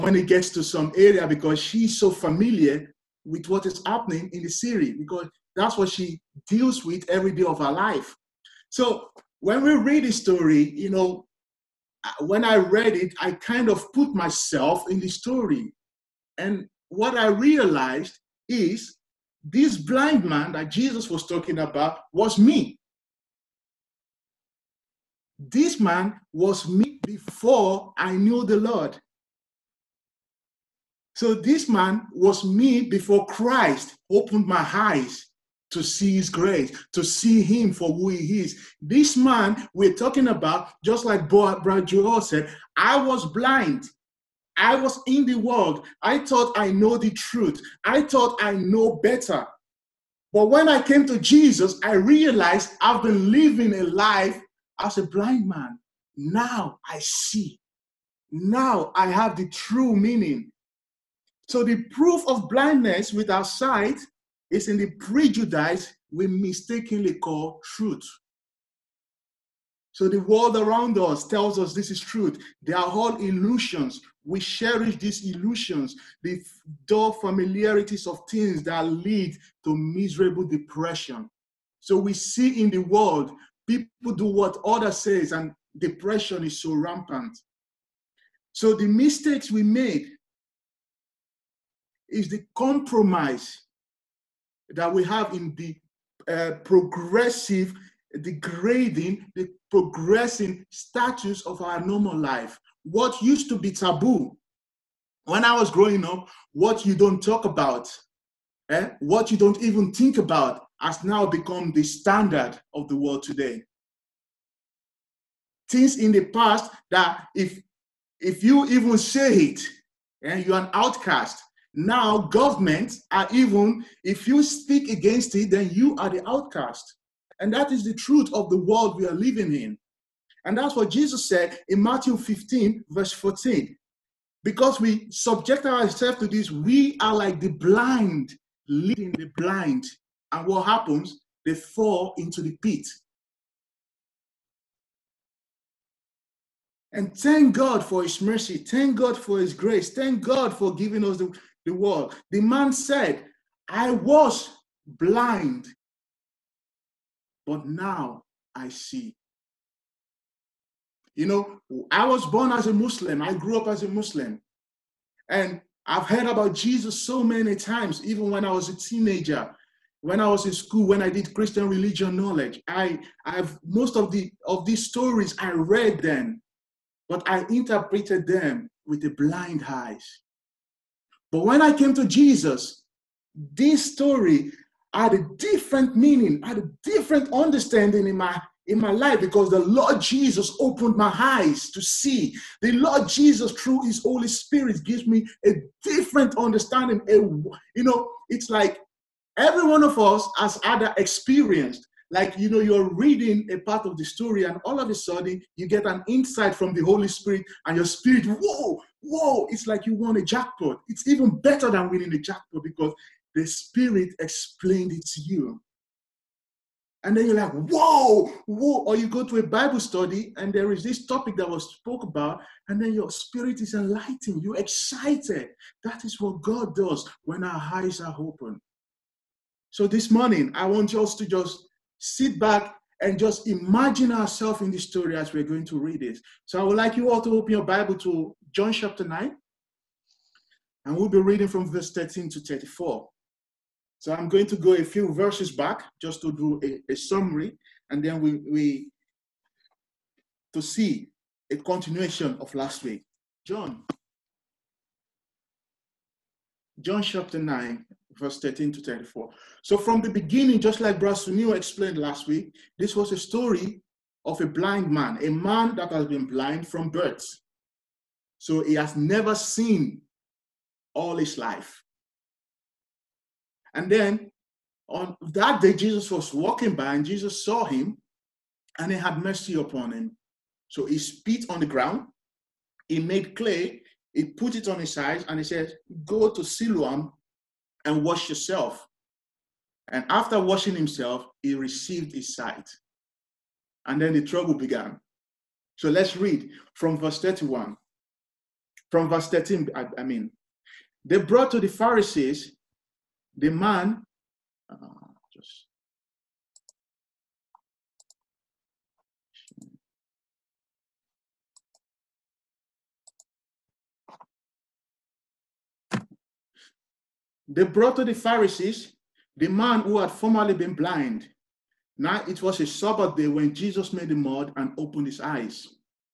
when it gets to some area because she's so familiar with what is happening in the series, because that's what she deals with every day of her life. So when we read the story, when I read it, I kind of put myself in the story. And what I realized is this blind man that Jesus was talking about was me. This man was me before I knew the Lord. So this man was me before Christ opened my eyes to see his grace, to see him for who he is. This man we're talking about, just like Brother Joel said, I was blind. I was in the world. I thought I know the truth. I thought I know better. But when I came to Jesus, I realized I've been living a life as a blind man. Now I see. Now I have the true meaning. So the proof of blindness with our sight is in the prejudice we mistakenly call truth. So the world around us tells us this is truth. They are all illusions. We cherish these illusions, the dull familiarities of things that lead to miserable depression. So we see in the world, people do what others say, and depression is so rampant. So the mistakes we made is the compromise that we have in the progressive, degrading, the progressing status of our normal life. What used to be taboo when I was growing up, what you don't talk about, what you don't even think about, has now become the standard of the world today. Things in the past that if you even say it, you're an outcast. Now governments are even, if you speak against it, then you are the outcast. And that is the truth of the world we are living in. And that's what Jesus said in Matthew 15, verse 14. Because we subject ourselves to this, we are like the blind, leading the blind. And what happens? They fall into the pit. And thank God for his mercy. Thank God for his grace. Thank God for giving us the world. The man said, I was blind, but now I see. I was born as a Muslim. I grew up as a Muslim. And I've heard about Jesus so many times, even when I was a teenager, when I was in school, when I did Christian religion knowledge. I've most of these stories, I read them, but I interpreted them with the blind eyes. But when I came to Jesus, this story had a different meaning, had a different understanding in my life, because the Lord Jesus opened my eyes to see. The Lord Jesus, through his Holy Spirit, gives me a different understanding. It's like every one of us has had that experience. Like, you're reading a part of the story and all of a sudden you get an insight from the Holy Spirit and your spirit, whoa, it's like you won a jackpot. It's even better than winning a jackpot because the Spirit explained it to you. And then you're like, whoa. Or you go to a Bible study and there is this topic that was spoke about, and then your spirit is enlightened. You're excited. That is what God does when our eyes are open. So this morning, I want us to just sit back and just imagine ourselves in the story as we're going to read it. So I would like you all to open your Bible to John chapter 9. And we'll be reading from verse 13 to 34. So I'm going to go a few verses back just to do a summary, and then we to see a continuation of last week. John chapter 9, verse 13 to 34. So from the beginning, just like Brother Sunil explained last week, this was a story of a blind man, a man that has been blind from birth. So he has never seen all his life. And then on that day, Jesus was walking by and Jesus saw him and he had mercy upon him. So he spit on the ground, he made clay, he put it on his eyes, and he said, go to Siloam and wash yourself. And after washing himself, he received his sight. And then the trouble began. So let's read from verse 31. from verse 13, I mean, they brought to the Pharisees the man, just they brought to the Pharisees the man who had formerly been blind. Now it was a Sabbath day when Jesus made the mud and opened his eyes.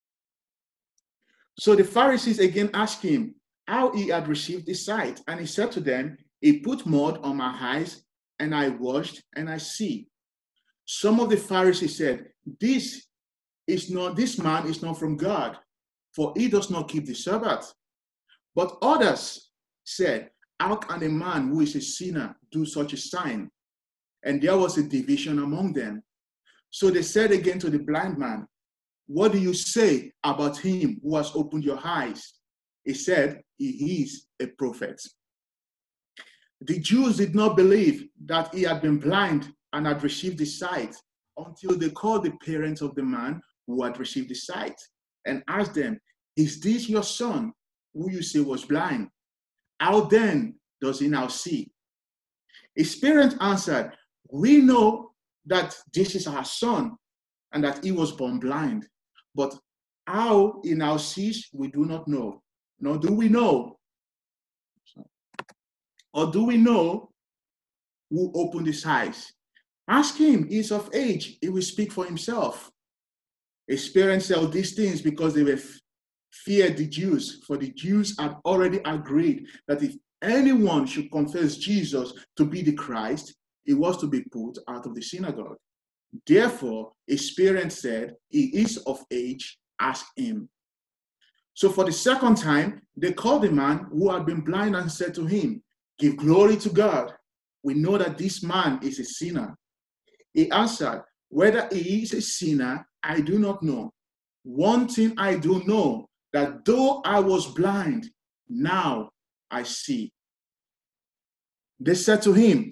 So the Pharisees again asked him how he had received his sight. And he said to them, he put mud on my eyes, and I washed, and I see. Some of the Pharisees said, this man is not from God, for he does not keep the Sabbath. But others said, how can a man who is a sinner do such a sign? And there was a division among them. So they said again to the blind man, what do you say about him who has opened your eyes? He said, he is a prophet. The Jews did not believe that he had been blind and had received his sight until they called the parents of the man who had received his sight and asked them, is this your son who you say was blind? How then does he now see? His parents answered, we know that this is our son and that he was born blind. But how he now sees, we do not know. Nor do we know. Or do we know who opened his eyes? Ask him, he is of age, he will speak for himself. His parents said these things because they were feared the Jews, for the Jews had already agreed that if anyone should confess Jesus to be the Christ, he was to be put out of the synagogue. Therefore, his parents said, he is of age, ask him. So for the second time, they called the man who had been blind and said to him, give glory to God. We know that this man is a sinner. He answered, whether he is a sinner, I do not know. One thing I do know, that though I was blind, now I see. They said to him,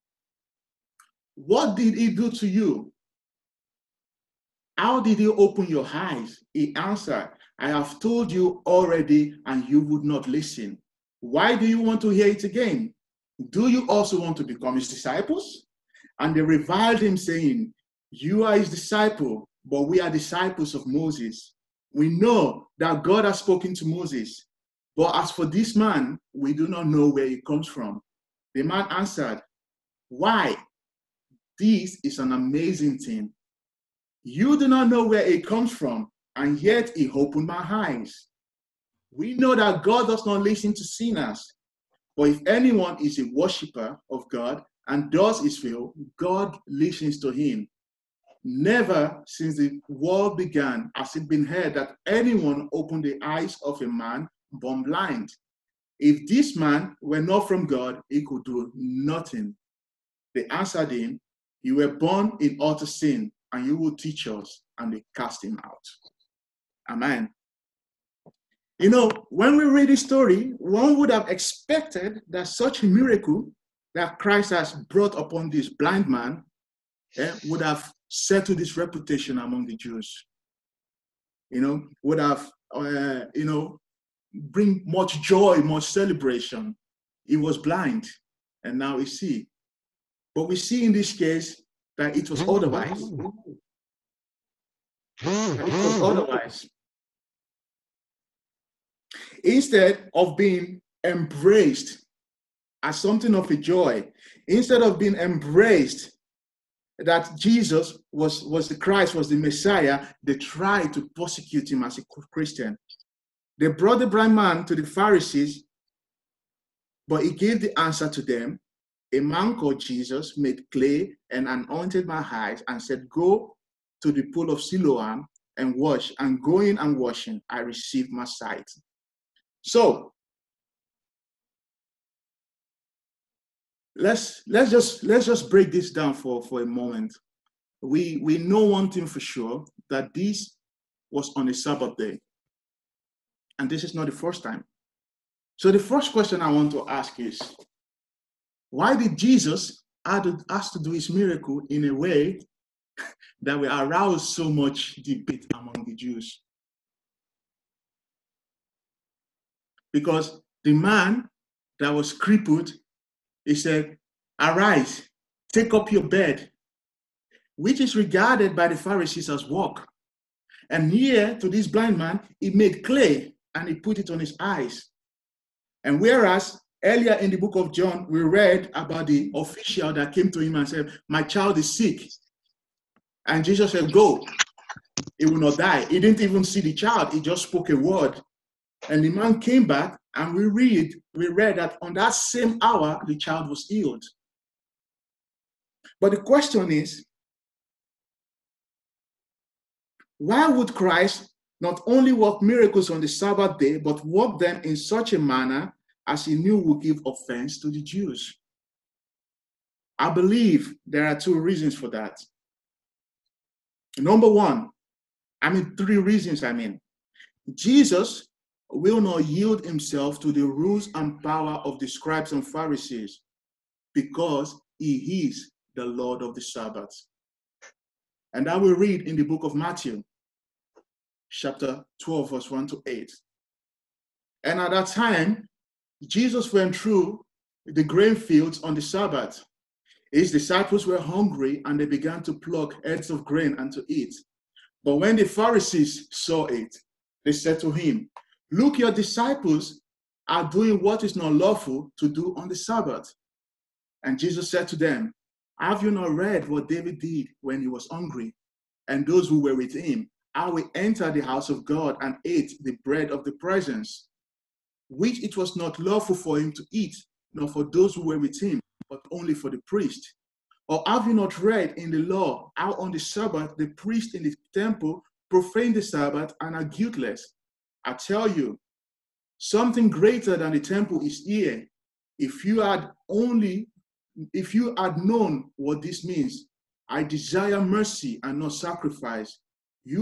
what did he do to you? How did he open your eyes? He answered, I have told you already, and you would not listen. Why do you want to hear it again? Do you also want to become his disciples? And they reviled him, saying, you are his disciple, but we are disciples of Moses. We know that God has spoken to Moses. But as for this man, we do not know where he comes from. The man answered, why? This is an amazing thing. You do not know where he comes from, and yet he opened my eyes. We know that God does not listen to sinners. But if anyone is a worshiper of God and does his will, God listens to him. Never since the world began has it been heard that anyone opened the eyes of a man born blind. If this man were not from God, he could do nothing. They answered him, you were born in utter sin, and you will teach us. And they cast him out. Amen. You know, when we read this story, one would have expected that such a miracle that Christ has brought upon this blind man would have settled his reputation among the Jews. You know, would have, bring much joy, much celebration. He was blind, and now he sees. But we see in this case that it was otherwise. It was otherwise. Instead of being embraced as something of a joy, instead of being embraced that Jesus was the Christ, was the Messiah, they tried to persecute him as a Christian. They brought the blind man to the Pharisees, but he gave the answer to them. A man called Jesus made clay and anointed my eyes and said, go to the pool of Siloam and wash. And going and washing, I received my sight. So let's just break this down for a moment. We know one thing for sure, that this was on a Sabbath day. And this is not the first time. So the first question I want to ask is, why did Jesus ask to do his miracle in a way that will arouse so much debate among the Jews? Because the man that was crippled, he said, "Arise, take up your bed," which is regarded by the Pharisees as work. And here, to this blind man, he made clay and he put it on his eyes. And whereas earlier in the book of John, we read about the official that came to him and said, "My child is sick." And Jesus said, "Go, he will not die." He didn't even see the child, he just spoke a word. And the man came back, and we read that on that same hour, the child was healed. But the question is, why would Christ not only work miracles on the Sabbath day, but work them in such a manner as he knew would give offense to the Jews? I believe there are two reasons for that. Number one, three reasons. Jesus will not yield himself to the rules and power of the scribes and Pharisees because he is the Lord of the Sabbath. And that we read in the book of Matthew, chapter 12, verse 1 to 8. And at that time, Jesus went through the grain fields on the Sabbath. His disciples were hungry and they began to pluck heads of grain and to eat. But when the Pharisees saw it, they said to him, "Look, your disciples are doing what is not lawful to do on the Sabbath." And Jesus said to them, "Have you not read what David did when he was hungry, and those who were with him, how he entered the house of God and ate the bread of the presence, which it was not lawful for him to eat, nor for those who were with him, but only for the priest? Or have you not read in the law how on the Sabbath the priests in the temple profane the Sabbath and are guiltless? I tell you, something greater than the temple is here. If you had known what this means, I desire mercy and not sacrifice, you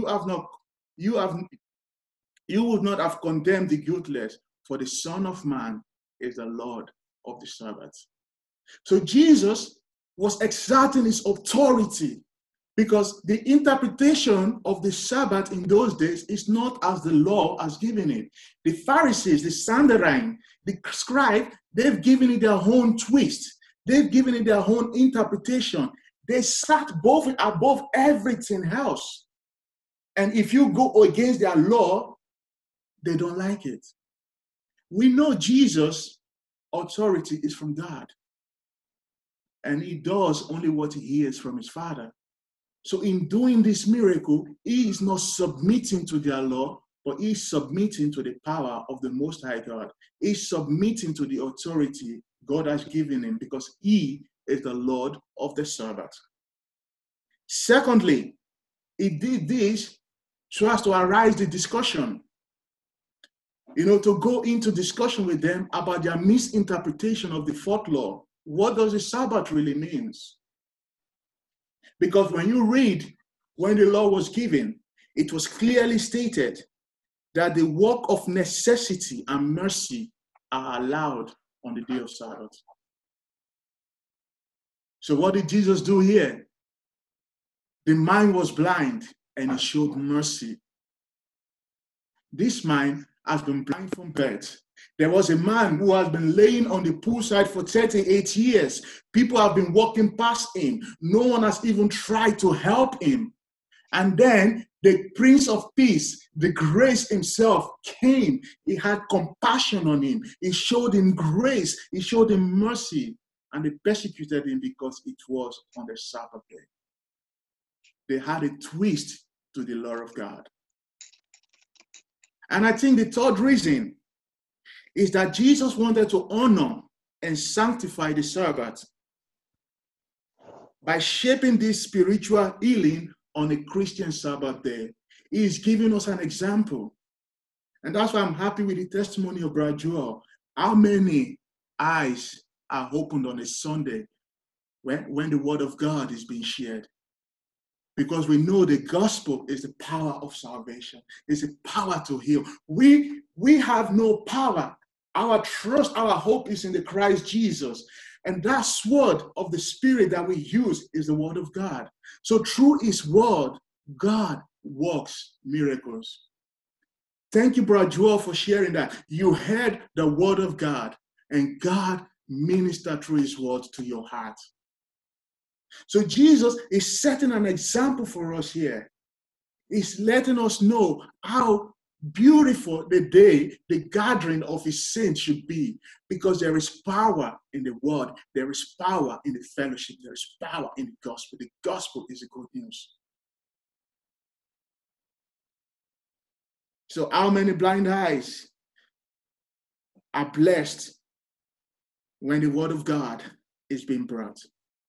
would not have condemned the guiltless, for the Son of Man is the Lord of the Sabbath." So Jesus was exerting his authority, because the interpretation of the Sabbath in those days is not as the law has given it. The Pharisees, the Sanhedrin, the scribe, they've given it their own twist. They've given it their own interpretation. They sat above everything else. And if you go against their law, they don't like it. We know Jesus' authority is from God. And he does only what he hears from his Father. So in doing this miracle, he is not submitting to their law, but he is submitting to the power of the Most High God. He is submitting to the authority God has given him, because he is the Lord of the Sabbath. Secondly, he did this so as to arise the discussion. To go into discussion with them about their misinterpretation of the fourth law. What does the Sabbath really mean? Because when you read, when the law was given, it was clearly stated that the work of necessity and mercy are allowed on the day of Sabbath. So what did Jesus do here? The man was blind and he showed mercy. This man has been blind from birth. There was a man who has been laying on the poolside for 38 years. People have been walking past him. No one has even tried to help him. And then the Prince of Peace, the grace himself, came. He had compassion on him. He showed him grace. He showed him mercy. And they persecuted him because it was on the Sabbath day. They had a twist to the law of God. And I think the third reason is that Jesus wanted to honor and sanctify the Sabbath by shaping this spiritual healing on a Christian Sabbath day. He is giving us an example. And that's why I'm happy with the testimony of Brother Joel. How many eyes are opened on a Sunday when the word of God is being shared? Because we know the gospel is the power of salvation. It's the power to heal. We have no power. Our trust, our hope is in the Christ Jesus. And that sword of the Spirit that we use is the word of God. So through his word, God works miracles. Thank you, Brother Joel, for sharing that. You heard the word of God, and God ministered through his word to your heart. So Jesus is setting an example for us here. He's letting us know how beautiful the day, the gathering of his saints should be, because there is power in the word, there is power in the fellowship, there is power in the gospel. The gospel is the good news. So how many blind eyes are blessed when the word of God is being brought?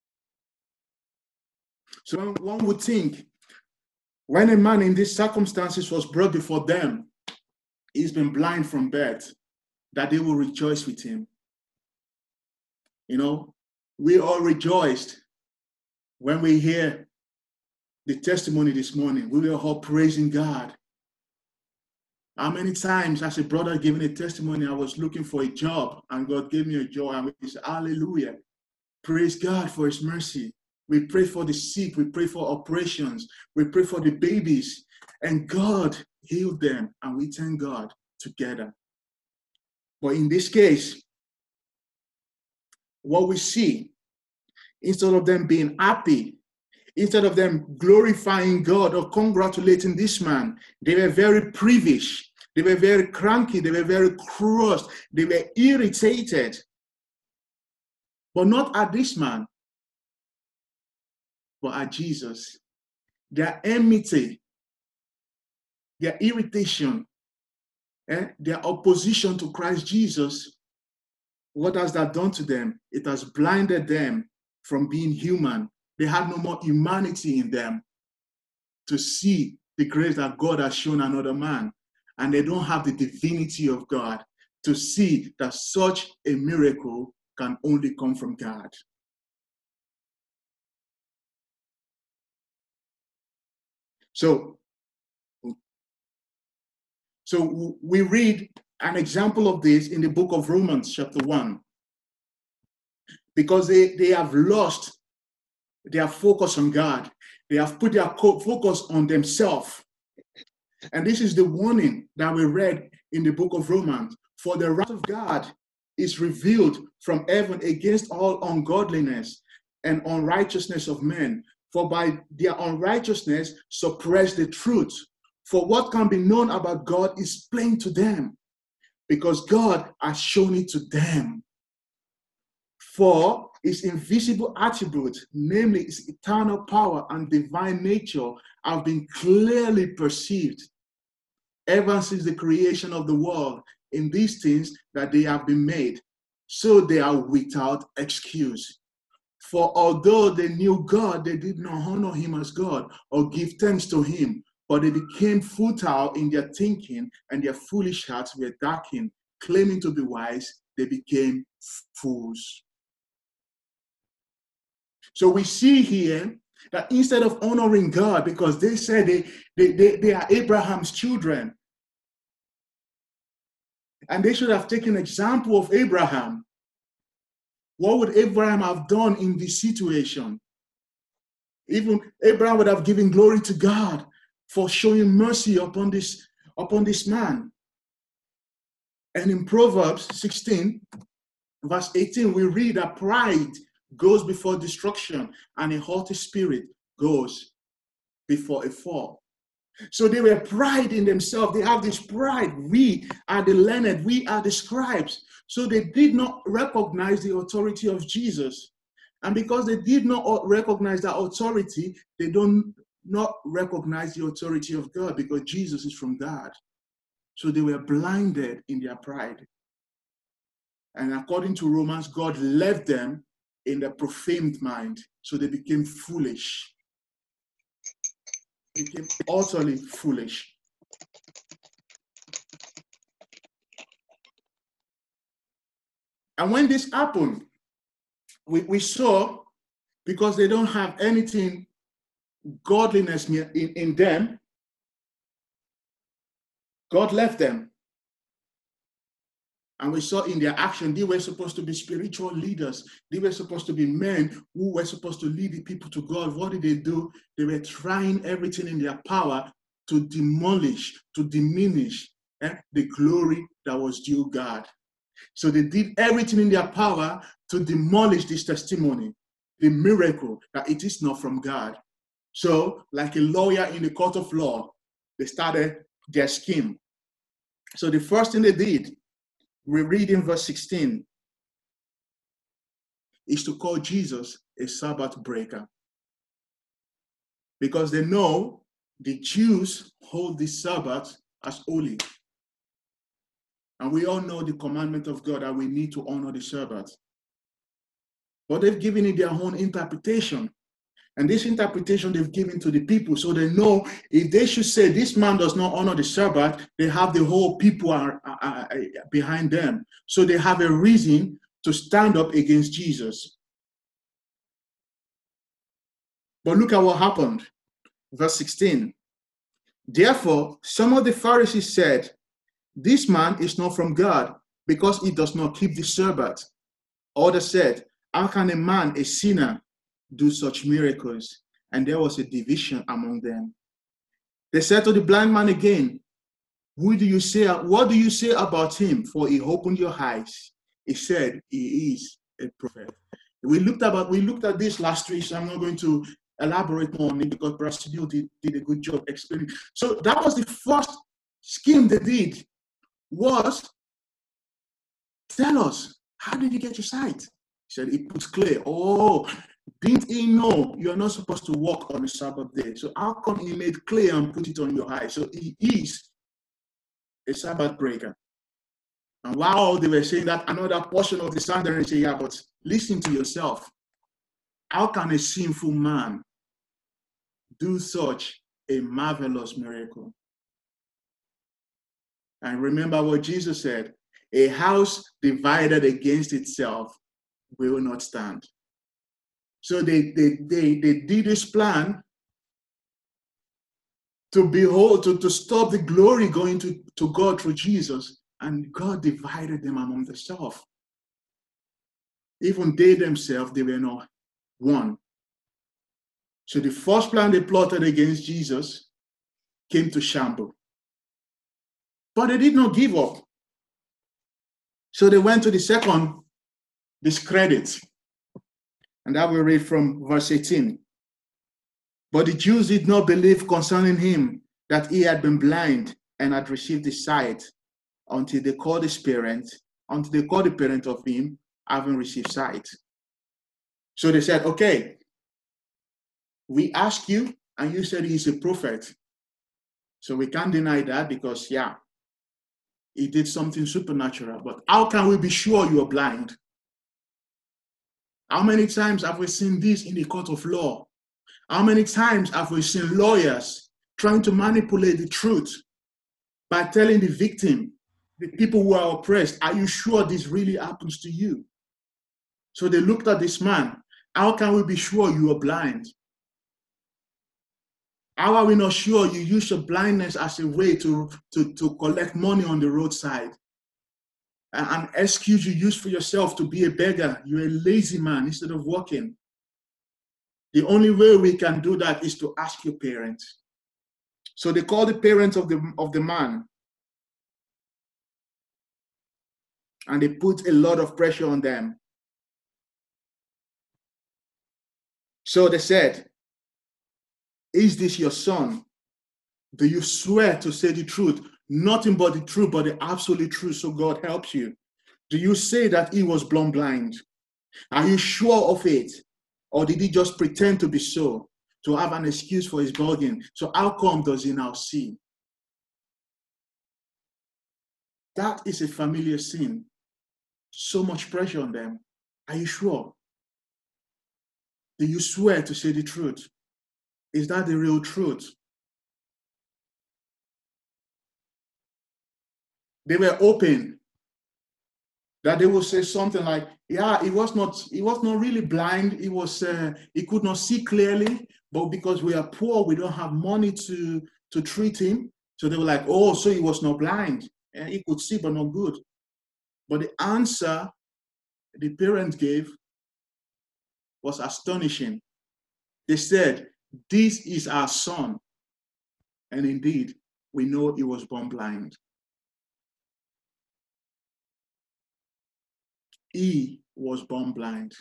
So one would think, when a man in these circumstances was brought before them, he's been blind from birth, that they will rejoice with him. You know, we all rejoiced when we hear the testimony this morning. We were all praising God. How many times as a brother giving a testimony, I was looking for a job and God gave me a job, and we said, hallelujah. Praise God for his mercy. We pray for the sick. We pray for operations. We pray for the babies. And God healed them, and we thank God together. But in this case, what we see, instead of them being happy, instead of them glorifying God or congratulating this man, they were very peevish. They were very cranky. They were very cross. They were irritated. But not at this man, but at Jesus. Their enmity, their irritation, their opposition to Christ Jesus, what has that done to them? It has blinded them from being human. They had no more humanity in them to see the grace that God has shown another man. And they don't have the divinity of God to see that such a miracle can only come from God. So we read an example of this in the book of Romans, chapter 1, because they have lost their focus on God. They have put their focus on themselves. And this is the warning that we read in the book of Romans. For the wrath of God is revealed from heaven against all ungodliness and unrighteousness of men. For by their unrighteousness suppress the truth. For what can be known about God is plain to them, because God has shown it to them. For his invisible attributes, namely his eternal power and divine nature, have been clearly perceived ever since the creation of the world in these things that they have been made, so they are without excuse. For although they knew God, they did not honor him as God or give thanks to him, but they became futile in their thinking, and their foolish hearts were darkened. Claiming to be wise, they became fools. So we see here that instead of honoring God, because they said they are Abraham's children, and they should have taken an example of Abraham. What would Abraham have done in this situation? Even Abraham would have given glory to God for showing mercy upon this man. And in Proverbs 16, verse 18, we read that pride goes before destruction, and a haughty spirit goes before a fall. So they were pride in themselves. They have this pride. We are the learned. We are the scribes. So they did not recognize the authority of Jesus. And because they did not recognize that authority, they don't not recognize the authority of God, because Jesus is from God. So they were blinded in their pride. And according to Romans, God left them in the profaned mind. So they became foolish. They became utterly foolish. And when this happened, we saw, because they don't have anything godliness in them, God left them. And we saw in their action, they were supposed to be spiritual leaders. They were supposed to be men who were supposed to lead the people to God. What did they do? They were trying everything in their power to demolish, to diminish the glory that was due God. So they did everything in their power to demolish this testimony, the miracle that it is not from God. So, like a lawyer in the court of law, they started their scheme. So the first thing they did, we read in verse 16, is to call Jesus a Sabbath breaker. Because they know the Jews hold the Sabbath as holy. And we all know the commandment of God that we need to honor the Sabbath. But they've given it their own interpretation. And this interpretation they've given to the people, so they know if they should say this man does not honor the Sabbath, they have the whole people are behind them. So they have a reason to stand up against Jesus. But look at what happened. Verse 16. Therefore, some of the Pharisees said, this man is not from God because he does not keep the Sabbath. Others said, how can a man, a sinner, do such miracles? And there was a division among them. They said to the blind man again, what do you say about him? For he opened your eyes. He said he is a prophet. We looked at this last week, so I'm not going to elaborate more on it because Brasidio did a good job explaining. So that was the first scheme they did, was tell us, how did you get your sight? He said, he puts clear. Oh, didn't he know you're not supposed to walk on the Sabbath day? So how come he made clear and put it on your eye? So he is a Sabbath breaker. And while they were saying that, another portion of the Sanhedrin say, yeah, but listen to yourself. How can a sinful man do such a marvelous miracle? And remember what Jesus said, a house divided against itself will not stand. So they did this plan to stop the glory going to God through Jesus, and God divided them among themselves. Even they themselves, they were not one. So the first plan they plotted against Jesus came to shambles. But they did not give up. So they went to the second discredit. And that we read from verse 18. But the Jews did not believe concerning him that he had been blind and had received the sight until they called the parent of him having received sight. So they said, okay, we asked you and you said he's a prophet. So we can't deny that because, yeah, he did something supernatural. But how can we be sure you are blind? How many times have we seen this in the court of law? How many times have we seen lawyers trying to manipulate the truth by telling the victim, the people who are oppressed, are you sure this really happens to you? So they looked at this man. How can we be sure you are blind? How are we not sure you use your blindness as a way to collect money on the roadside? An excuse you use for yourself to be a beggar. You're a lazy man instead of working. The only way we can do that is to ask your parents. So they called the parents of the man. And they put a lot of pressure on them. So they said, is this your son? Do you swear to say the truth? Nothing but the truth, but the absolute truth, so God helps you. Do you say that he was born blind? Are you sure of it? Or did he just pretend to be so, to have an excuse for his bugging? So how come does he now see? That is a familiar sin. So much pressure on them. Are you sure? Do you swear to say the truth? Is that the real truth? They were open that they will say something like, yeah, he was not really blind. He could not see clearly, but because we are poor, we don't have money to treat him. So they were like, oh, so he was not blind. And he could see, but not good. But the answer the parents gave was astonishing. They said, this is our son. And indeed, we know he was born blind. he was born blind.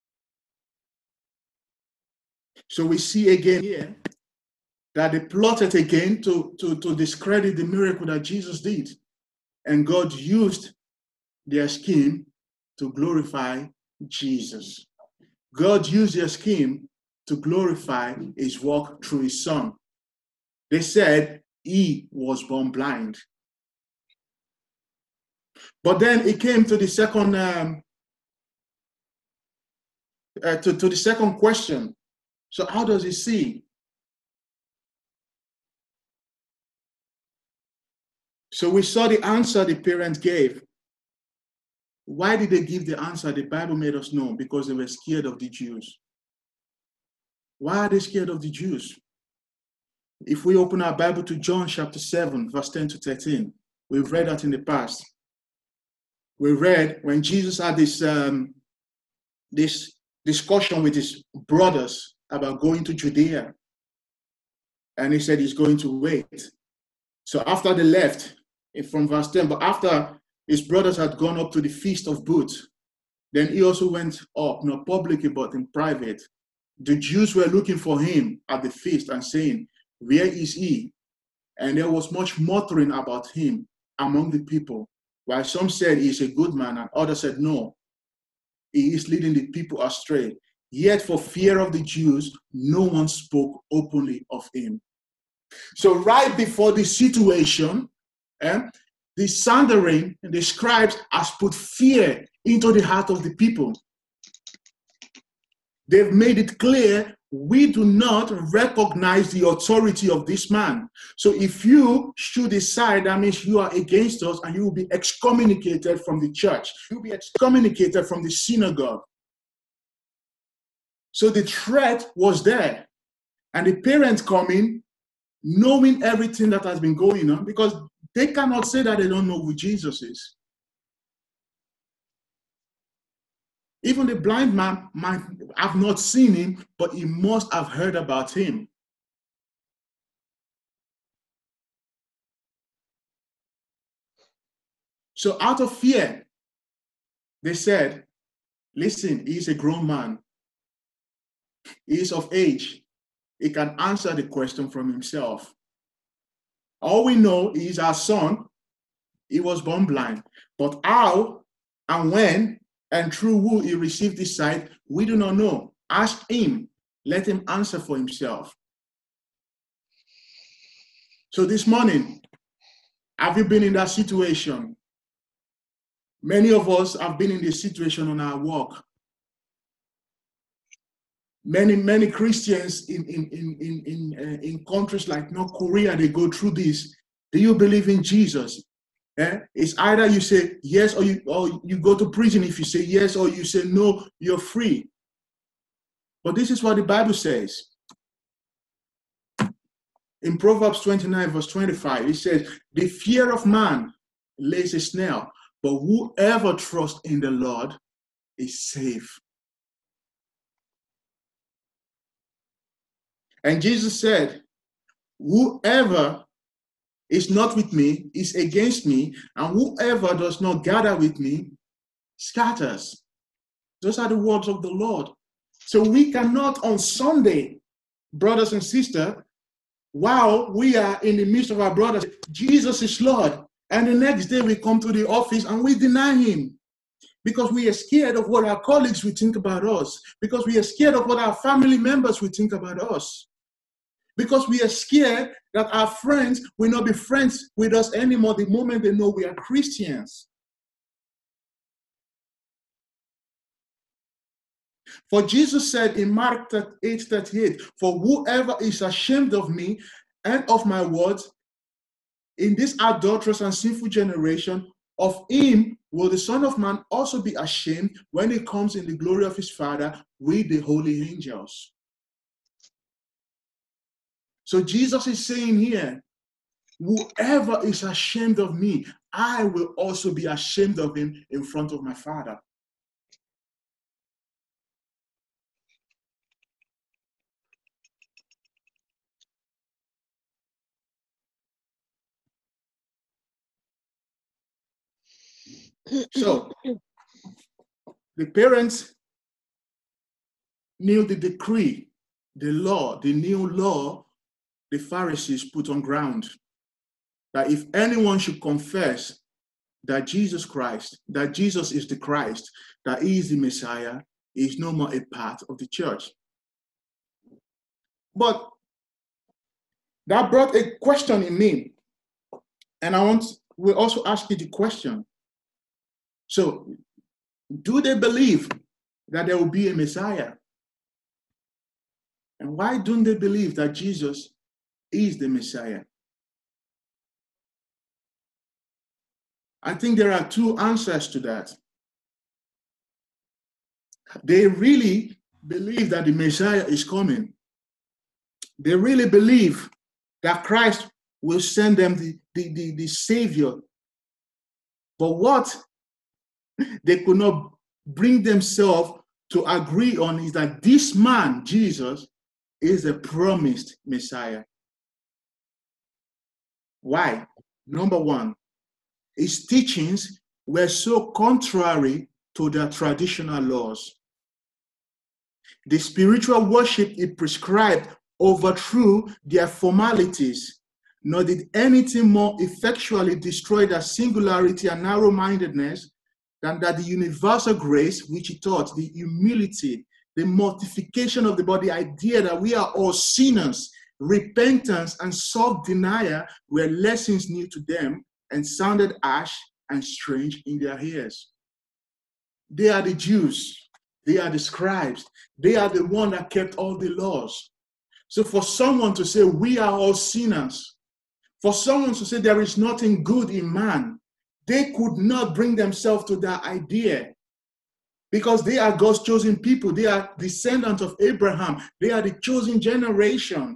So we see again here that they plotted again to discredit the miracle that Jesus did. And God used their scheme to glorify Jesus. God used their scheme to glorify his work through his son. They said he was born blind. But then it came to the second to the second question. So how does he see? So we saw the answer the parents gave. Why did they give the answer? The Bible made us know, because they were scared of the Jews. Why are they scared of the Jews? If we open our Bible to John chapter 7, verse 10 to 13, we've read that in the past. We read when Jesus had this discussion with his brothers about going to Judea. And he said he's going to wait. So after they left, from verse 10, but after his brothers had gone up to the Feast of Booths, then he also went up, not publicly, but in private. The Jews were looking for him at the feast and saying, "Where is he?" And there was much muttering about him among the people. While some said he is a good man, and others said, no, he is leading the people astray. Yet for fear of the Jews, no one spoke openly of him. So right before the situation, the Sanhedrin and the scribes has put fear into the heart of the people. They've made it clear, we do not recognize the authority of this man. So if you should decide, that means you are against us, and you will be excommunicated from the church. You'll be excommunicated from the synagogue. So the threat was there. And the parents come in, knowing everything that has been going on, because they cannot say that they don't know who Jesus is. Even the blind man might have not seen him, but he must have heard about him. So out of fear, they said, listen, he's a grown man. He is of age. He can answer the question from himself. All we know is our son, he was born blind. But how and when and through who he received his sight, we do not know. Ask him. Let him answer for himself. So this morning, have you been in that situation? Many of us have been in this situation on our walk. Many Christians in countries like North Korea, they go through this. Do you believe in Jesus? It's either you say yes, or you go to prison if you say yes, or you say no, you're free. But this is what the Bible says. In Proverbs 29, verse 25, it says, the fear of man lays a snare, but whoever trusts in the Lord is safe. And Jesus said, whoever is not with me is against me, and whoever does not gather with me scatters. Those are the words of the Lord. So we cannot on Sunday, brothers and sisters, while we are in the midst of our brothers, Jesus is Lord. And the next day we come to the office and we deny him. Because we are scared of what our colleagues will think about us. Because we are scared of what our family members will think about us. Because we are scared that our friends will not be friends with us anymore the moment they know we are Christians. For Jesus said in Mark 8:38, for whoever is ashamed of me and of my words in this adulterous and sinful generation, of him will the Son of Man also be ashamed when he comes in the glory of his Father with the holy angels. So Jesus is saying here, whoever is ashamed of me, I will also be ashamed of him in front of my Father. So, The parents knew the decree, the law, the new law the Pharisees put on ground, that if anyone should confess that Jesus Christ, that Jesus is the Christ, that he is the Messiah, he is no more a part of the church. But that brought a question in me. And we'll also ask you the question. So, do they believe that there will be a Messiah? And why don't they believe that Jesus is the Messiah? I think there are two answers to that. They really believe that the Messiah is coming. They really believe that Christ will send them the Savior. But what they could not bring themselves to agree on is that this man, Jesus, is the promised Messiah. Why? Number one, his teachings were so contrary to their traditional laws. The spiritual worship he prescribed overthrew their formalities, nor did anything more effectually destroy their singularity and narrow-mindedness than that the universal grace which he taught, the humility, the mortification of the body, the idea that we are all sinners, repentance and self-denial were lessons new to them and sounded harsh and strange in their ears. They are the Jews. They are the scribes. They are the one that kept all the laws. So for someone to say we are all sinners, for someone to say there is nothing good in man, they could not bring themselves to that idea, because they are God's chosen people. They are descendants of Abraham. They are the chosen generation.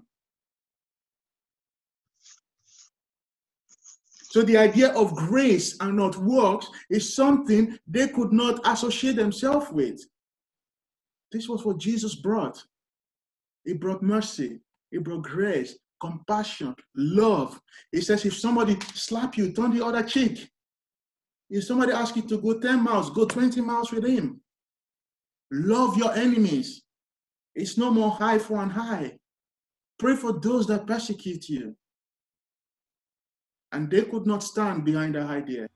So the idea of grace and not works is something they could not associate themselves with. This was what Jesus brought. He brought mercy. He brought grace, compassion, love. He says, if somebody slap you, turn the other cheek. If somebody asks you to go 10 miles, go 20 miles with him. Love your enemies. It's no more high for an high. Pray for those that persecute you. And they could not stand behind that idea.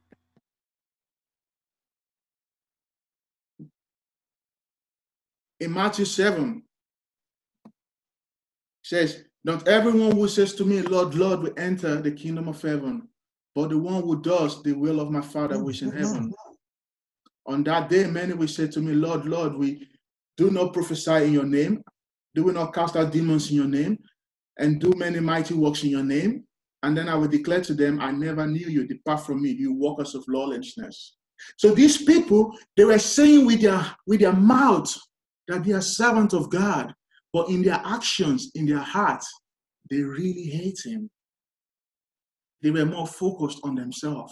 In Matthew 7, it says, not everyone who says to me, Lord, Lord, will enter the kingdom of heaven, but the one who does the will of my Father which is in heaven. On that day, many will say to me, Lord, Lord, we do not prophesy in your name, do we not cast out demons in your name, and do many mighty works in your name? And then I will declare to them, I never knew you. Depart from me, you workers of lawlessness. So these people, they were saying with their mouth that they are servants of God, but in their actions, in their hearts, they really hate him. They were more focused on themselves.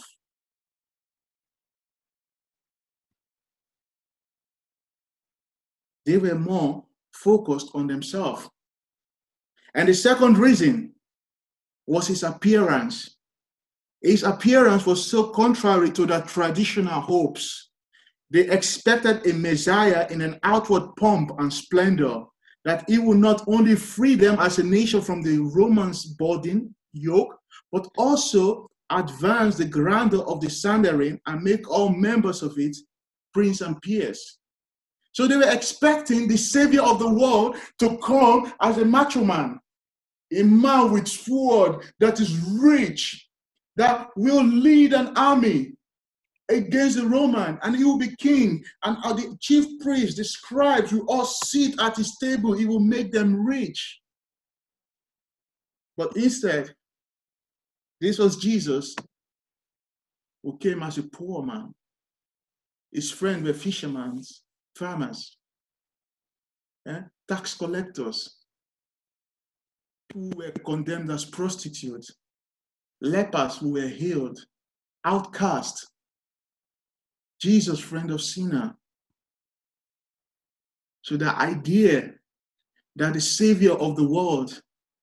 They were more focused on themselves. And the second reason was his appearance. His appearance was so contrary to their traditional hopes. They expected a Messiah in an outward pomp and splendor, that he would not only free them as a nation from the Romans' burden, yoke, but also advance the grandeur of the Sanhedrin and make all members of it princes and peers. So they were expecting the Savior of the world to come as a macho man, a man with sword that is rich, that will lead an army against the Roman, and he will be king, and the chief priests, the scribes, will all sit at his table. He will make them rich. But instead, this was Jesus who came as a poor man. His friends were fishermen, farmers, tax collectors, who were condemned as prostitutes, lepers who were healed, outcasts. Jesus, friend of sinner. So the idea that the Savior of the world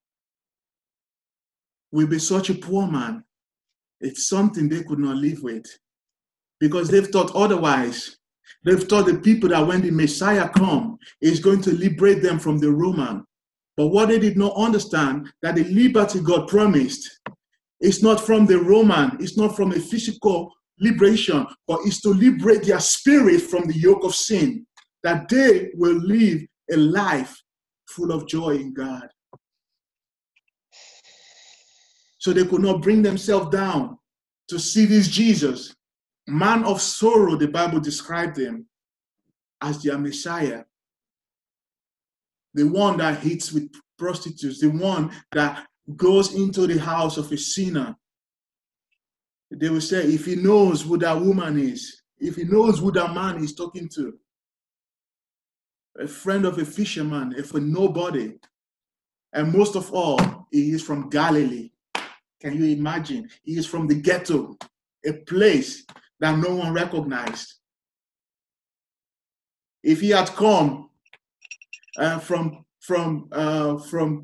will be such a poor man, it's something they could not live with, because they've thought otherwise. They've taught the people that when the Messiah comes, he's going to liberate them from the Roman. But what they did not understand, that the liberty God promised is not from the Roman, it's not from a physical liberation, but it's to liberate their spirit from the yoke of sin, that they will live a life full of joy in God. So they could not bring themselves down to see this Jesus, man of sorrow. The Bible described him as their Messiah, the one that eats with prostitutes, the one that goes into the house of a sinner. They will say, if he knows who that woman is, if he knows who that man is talking to, a friend of a fisherman, if a nobody, and most of all, he is from Galilee. Can you imagine? He is from the ghetto, a place that no one recognized. If he had come from a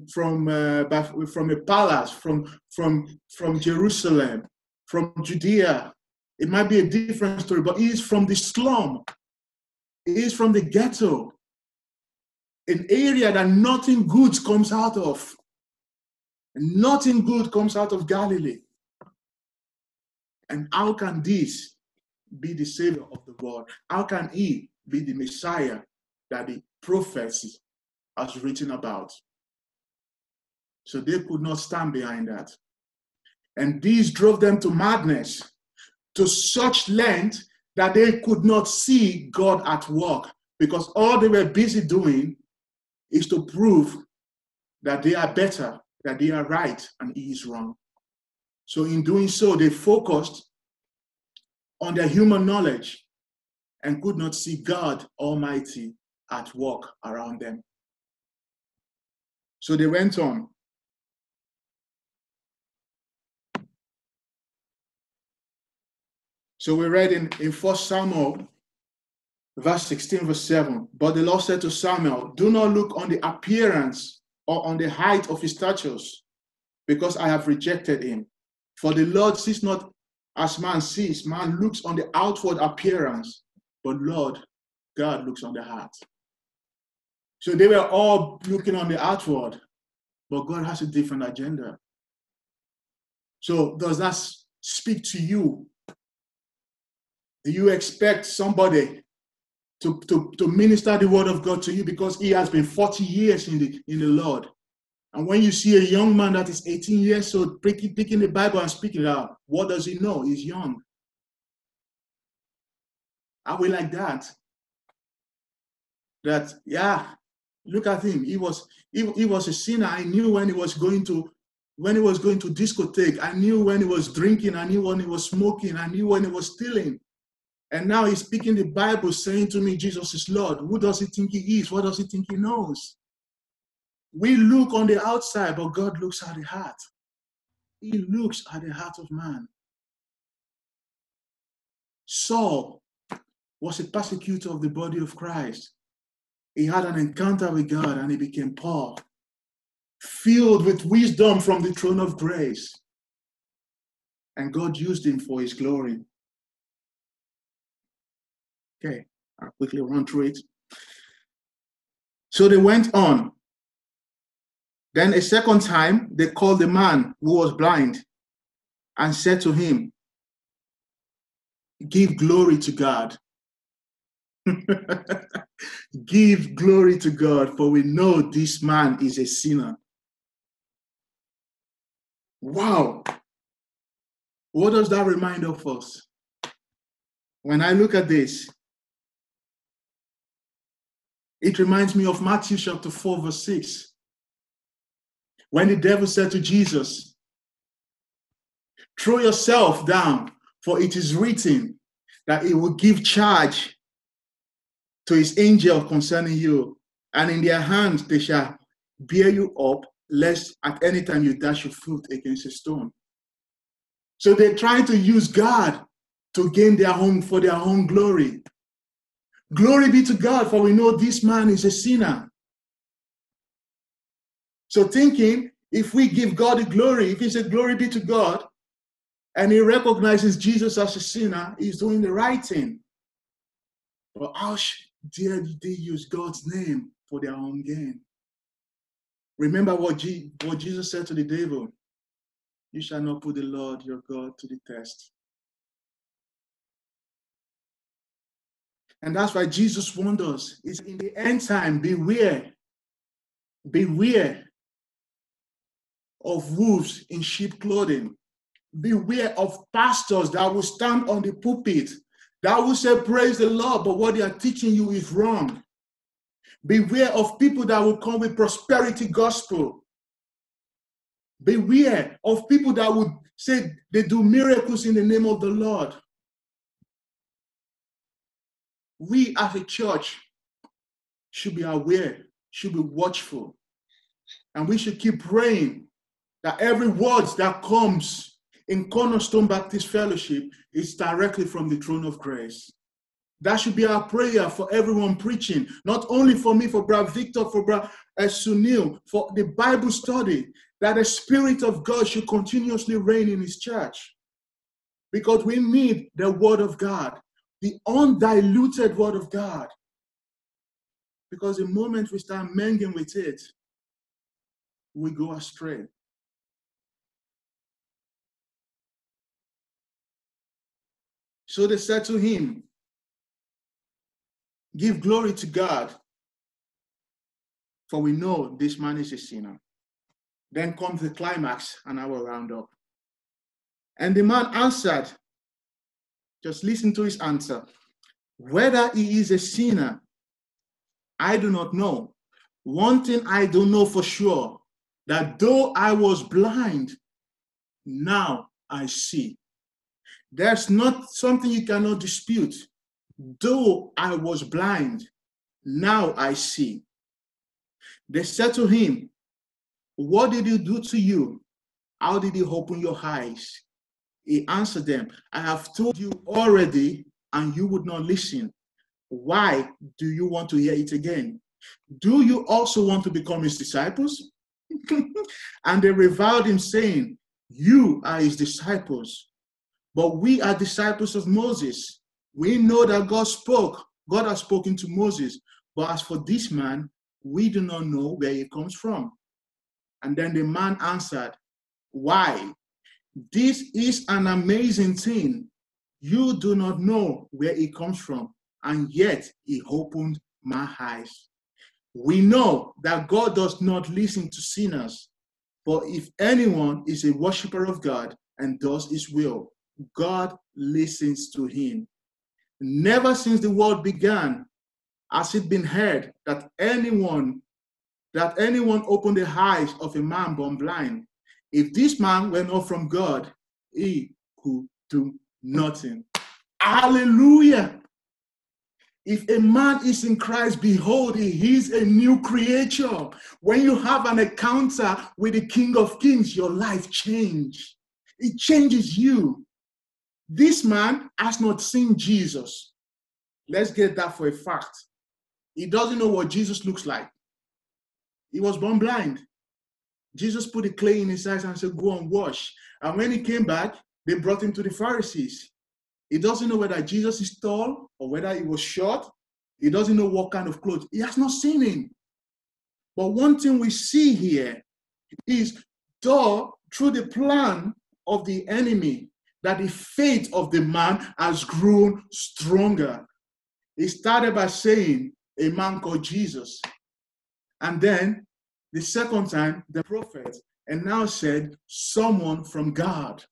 palace, from Jerusalem, from Judea, it might be a different story, but he is from the slum. He is from the ghetto, an area that nothing good comes out of. Nothing good comes out of Galilee. And how can this be the Savior of the world? How can he be the Messiah that the prophecy has written about? So they could not stand behind that. And this drove them to madness, to such length that they could not see God at work, because all they were busy doing is to prove that they are better, that they are right, and he is wrong. So in doing so, they focused on their human knowledge and could not see God Almighty at work around them. So they went on. So we read in 1 Samuel, verse 16, verse 7. But the Lord said to Samuel, do not look on the appearance or on the height of his status, because I have rejected him. For the Lord sees not as man sees. Man looks on the outward appearance, but Lord, God looks on the heart. So they were all looking on the outward, but God has a different agenda. So does that speak to you? Do you expect somebody to minister the word of God to you because he has been 40 years in the Lord? And when you see a young man that is 18 years old picking the Bible and speaking it out, what does he know? He's young. Are we like that? That, yeah, look at him. He was a sinner. I knew when he was going to discotheque. I knew when he was drinking. I knew when he was smoking. I knew when he was stealing. And now he's speaking the Bible, saying to me, Jesus is Lord. Who does he think he is? What does he think he knows? We look on the outside, but God looks at the heart. He looks at the heart of man. Saul was a persecutor of the body of Christ. He had an encounter with God and he became Paul, filled with wisdom from the throne of grace. And God used him for his glory. Okay, I'll quickly run through it. So they went on. Then a second time, they called the man who was blind and said to him, give glory to God. Give glory to God, for we know this man is a sinner. Wow. What does that remind of us? When I look at this, it reminds me of Matthew chapter 4, verse 6. When the devil said to Jesus, throw yourself down, for it is written that he will give charge to his angel concerning you, and in their hands they shall bear you up, lest at any time you dash your foot against a stone. So they're trying to use God to gain their home for their own glory. Glory be to God, for we know this man is a sinner. So thinking, if we give God the glory, if he said glory be to God, and he recognizes Jesus as a sinner, he's doing the right thing. But how dare they use God's name for their own gain? Remember what Jesus said to the devil: you shall not put the Lord your God to the test. And that's why Jesus warned us. It's in the end time, beware of wolves in sheep clothing. Beware of pastors that will stand on the pulpit, that will say, praise the Lord, but what they are teaching you is wrong. Beware of people that will come with prosperity gospel. Beware of people that would say they do miracles in the name of the Lord. We as a church should be aware, should be watchful, and we should keep praying that every word that comes in Cornerstone Baptist Fellowship is directly from the throne of grace. That should be our prayer for everyone preaching, not only for me, for Brother Victor, for Brother Sunil, for the Bible study, that the Spirit of God should continuously reign in His church. Because we need the Word of God, the undiluted Word of God. Because the moment we start mingling with it, we go astray. So they said to him, give glory to God, for we know this man is a sinner. Then comes the climax, and I will round up. And the man answered, just listen to his answer, whether he is a sinner, I do not know. One thing I do know for sure, that though I was blind, now I see. There's not something you cannot dispute. Though I was blind, now I see. They said to him, what did he do to you? How did he open your eyes? He answered them, I have told you already, and you would not listen. Why do you want to hear it again? Do you also want to become his disciples? And they reviled him, saying, you are his disciples, but we are disciples of Moses. We know that God has spoken to Moses, but as for this man, we do not know where he comes from. And then the man answered, why? This is an amazing thing. You do not know where he comes from, and yet he opened my eyes. We know that God does not listen to sinners, but if anyone is a worshiper of God and does his will, God listens to him. Never since the world began has it been heard that anyone opened the eyes of a man born blind. If this man were not from God, he could do nothing. Hallelujah. If a man is in Christ, behold, he is a new creature. When you have an encounter with the King of Kings, your life changes. It changes you. This man has not seen Jesus. Let's get that for a fact. He doesn't know what Jesus looks like. He was born blind. Jesus put the clay in his eyes and said, go and wash. And when he came back, they brought him to the Pharisees. He doesn't know whether Jesus is tall or whether he was short. He doesn't know what kind of clothes. He has not seen him. But one thing we see here is, though through the plan of the enemy, that the faith of the man has grown stronger. He started by saying a man called Jesus. And then the second time, the prophet, and now said someone from God.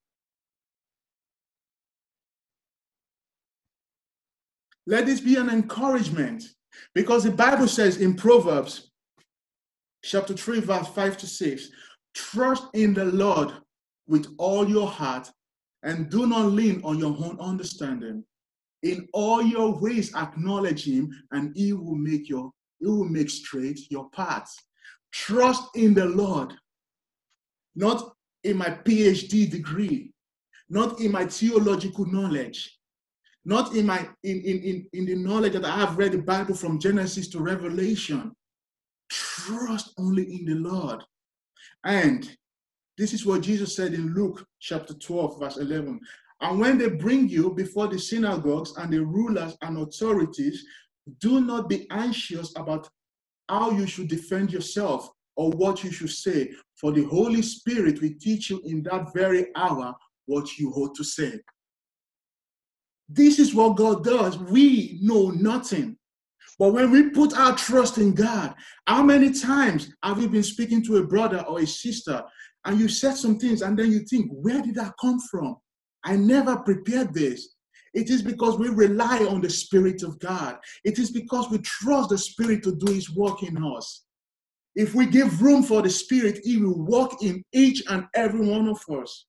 Let this be an encouragement, because the Bible says in Proverbs chapter 3, verse 5 to 6, trust in the Lord with all your heart and do not lean on your own understanding. In all your ways acknowledge him, and he will make straight your paths. Trust in the Lord, not in my PhD degree, not in my theological knowledge, not in the knowledge that I have read the Bible from Genesis to Revelation. Trust only in the Lord. And this is what Jesus said in Luke chapter 12, verse 11. And when they bring you before the synagogues and the rulers and authorities, do not be anxious about how you should defend yourself or what you should say, for the Holy Spirit will teach you in that very hour what you ought to say. This is what God does. We know nothing. But when we put our trust in God, how many times have you been speaking to a brother or a sister and you said some things and then you think, where did that come from? I never prepared this. It is because we rely on the Spirit of God. It is because we trust the Spirit to do His work in us. If we give room for the Spirit, He will work in each and every one of us.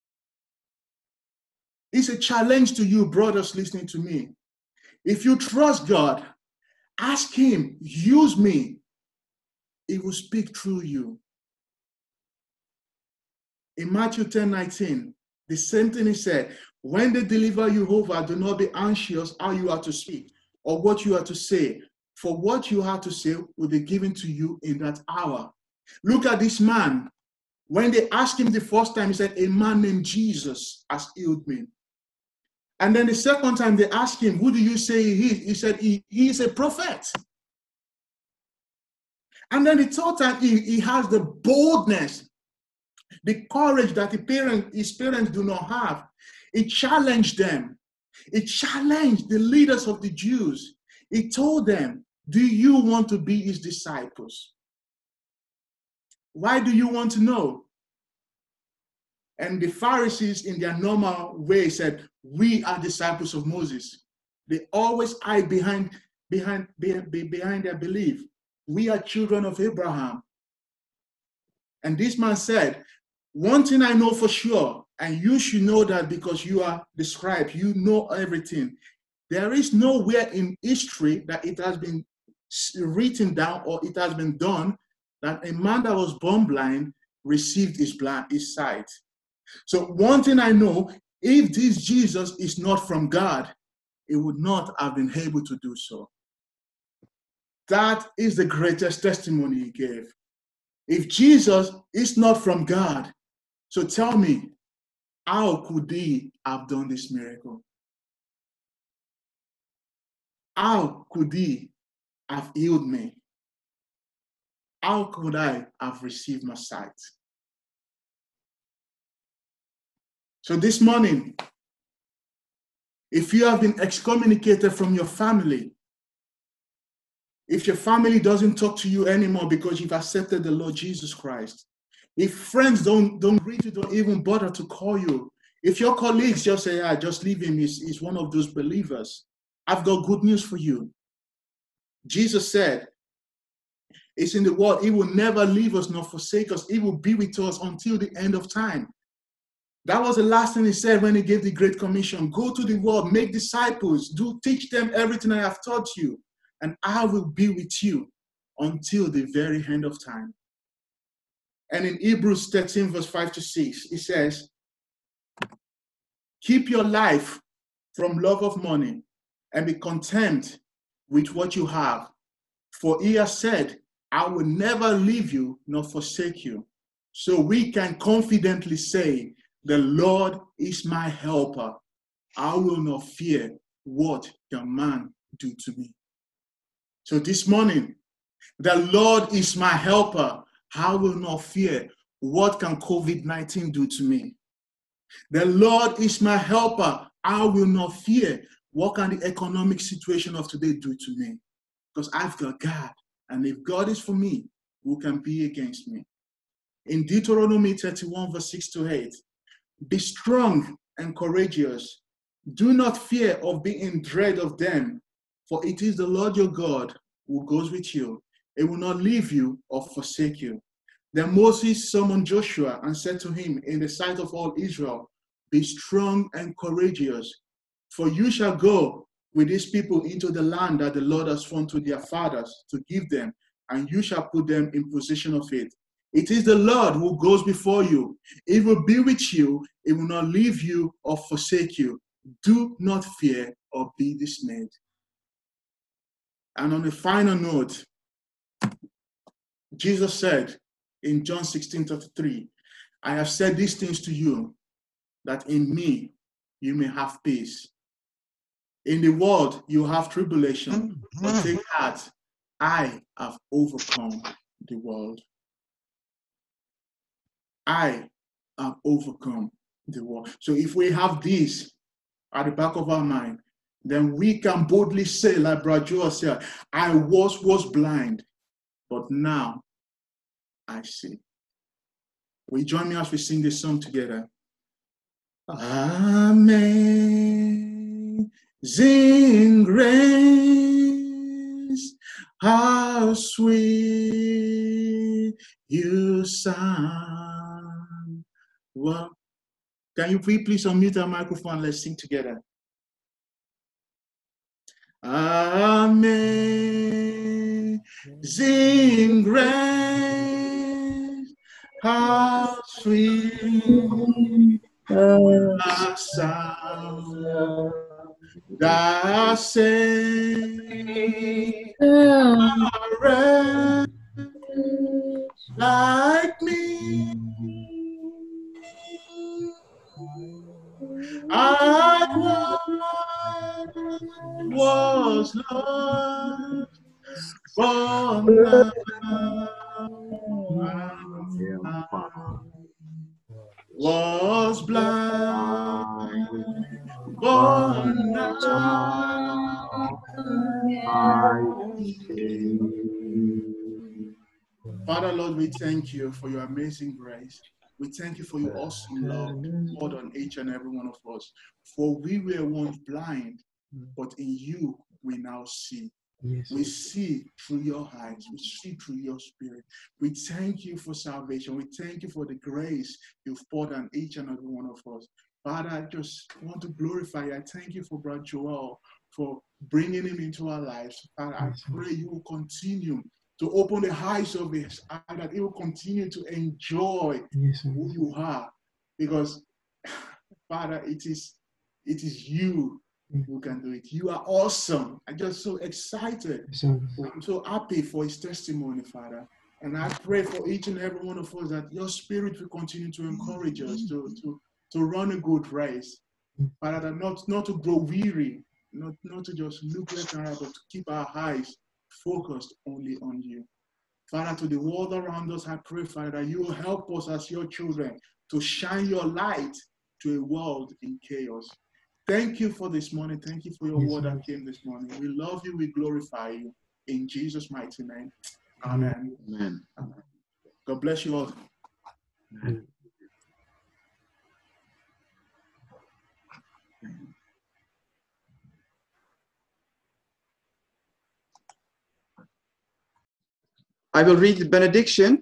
It's a challenge to you, brothers listening to me. If you trust God, ask Him, use me. He will speak through you. In Matthew 10:19, the same thing He said, when they deliver you over, do not be anxious how you are to speak or what you are to say, for what you have to say will be given to you in that hour. Look at this man. When they asked him the first time, he said, a man named Jesus has healed me. And then the second time they asked him, who do you say he is? He said, he is a prophet. And then the third time, he has the boldness, the courage that his parents do not have. He challenged them. He challenged the leaders of the Jews. He told them, do you want to be his disciples? Why do you want to know? And the Pharisees, in their normal way, said, we are disciples of Moses. They always hide behind their belief. We are children of Abraham. And this man said, one thing I know for sure, and you should know that because you are the scribe, you know everything. There is nowhere in history that it has been written down or it has been done that a man that was born blind received his sight. So one thing I know, if this Jesus is not from God, he would not have been able to do so. That is the greatest testimony he gave. If Jesus is not from God, so tell me, how could he have done this miracle? How could he have healed me? How could I have received my sight? So this morning, if you have been excommunicated from your family, if your family doesn't talk to you anymore because you've accepted the Lord Jesus Christ, if friends don't reach you, don't even bother to call you, if your colleagues just say, yeah, just leave him, he's one of those believers, I've got good news for you. Jesus said, it's in the word, he will never leave us nor forsake us. He will be with us until the end of time. That was the last thing he said when he gave the Great Commission. Go to the world, make disciples, teach them everything I have taught you, and I will be with you until the very end of time. And in Hebrews 13, verse 5-6, it says, keep your life from love of money and be content with what you have. For he has said, I will never leave you nor forsake you. So we can confidently say, the Lord is my helper. I will not fear what can man do to me. So this morning, the Lord is my helper. I will not fear what can COVID-19 do to me. The Lord is my helper. I will not fear what can the economic situation of today do to me. Because I've got God. And if God is for me, who can be against me? In Deuteronomy 31, verse 6-8, be strong and courageous. Do not fear of being in dread of them, for it is the Lord your God who goes with you. He will not leave you or forsake you. Then Moses summoned Joshua and said to him in the sight of all Israel, be strong and courageous, for you shall go with these people into the land that the Lord has sworn to their fathers to give them, and you shall put them in possession of it. It is the Lord who goes before you. He will be with you. He will not leave you or forsake you. Do not fear or be dismayed. And on a final note, Jesus said in John 16:33, I have said these things to you, that in me you may have peace. In the world, you have tribulation, but take heart, I have overcome the world. I have overcome the world. So if we have this at the back of our mind, then we can boldly say, like Brother Joel said, I was blind, but now I see. Will you join me as we sing this song together? Amazing grace, how sweet you sound. Well, can you please unmute our microphone? Let's sing together. Amazing grace, how sweet the sound that saved a wretch like me. I was lost, but now I'm found. Was blind, but now I see. Father, Lord, we thank you for your amazing grace. We thank you for your awesome love poured on each and every one of us. For we were once blind, but in you we now see. Yes. We see through your eyes. We see through your spirit. We thank you for salvation. We thank you for the grace you've poured on each and every one of us. Father, I just want to glorify you. I thank you for Brother Joel, for bringing him into our lives. Father, I pray you will continue to open the eyes of his eye, that he will continue to enjoy who you are. Because, Father, it is you who can do it. You are awesome. I'm just so excited. I'm so happy for his testimony, Father. And I pray for each and every one of us that your spirit will continue to encourage us to run a good race. Father, that not to grow weary, not to just look left and right, but to keep our eyes focused only on you. Father, to the world around us, I pray, Father, that you will help us as your children to shine your light to a world in chaos. Thank you for this morning. Thank you for your word that came this morning. We love you. We glorify you. In Jesus' mighty name. Amen. Amen. Amen. God bless you all. Amen. I will read the benediction.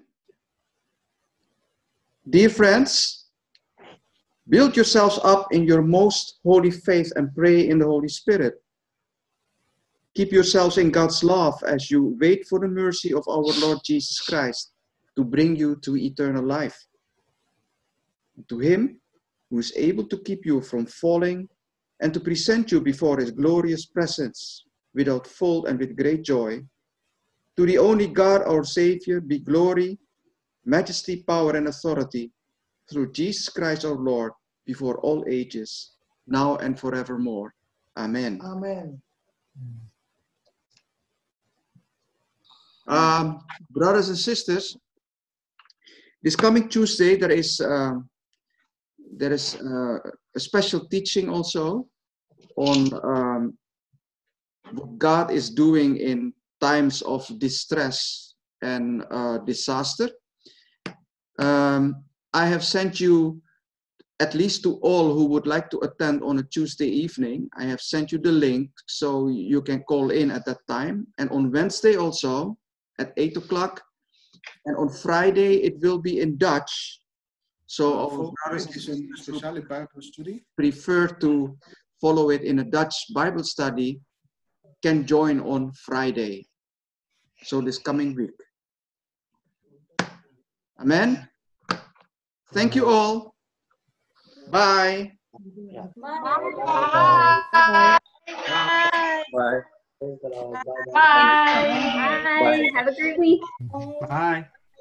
Dear friends, build yourselves up in your most holy faith and pray in the Holy Spirit. Keep yourselves in God's love as you wait for the mercy of our Lord Jesus Christ to bring you to eternal life. To him who is able to keep you from falling and to present you before his glorious presence without fault and with great joy, to the only God, our Savior, be glory, majesty, power, and authority through Jesus Christ our Lord, before all ages, now and forevermore. Amen. Amen. Brothers and sisters, this coming Tuesday there is a special teaching also on what God is doing in times of distress and disaster. I have sent you, at least to all who would like to attend on a Tuesday evening, I have sent you the link so you can call in at that time. And on Wednesday also at 8 o'clock. And on Friday it will be in Dutch. So our brothers prefer to follow it in a Dutch Bible study can join on Friday. So this coming week. Amen. Thank you all. Bye. Bye. Bye. Bye. Have a great week. Bye.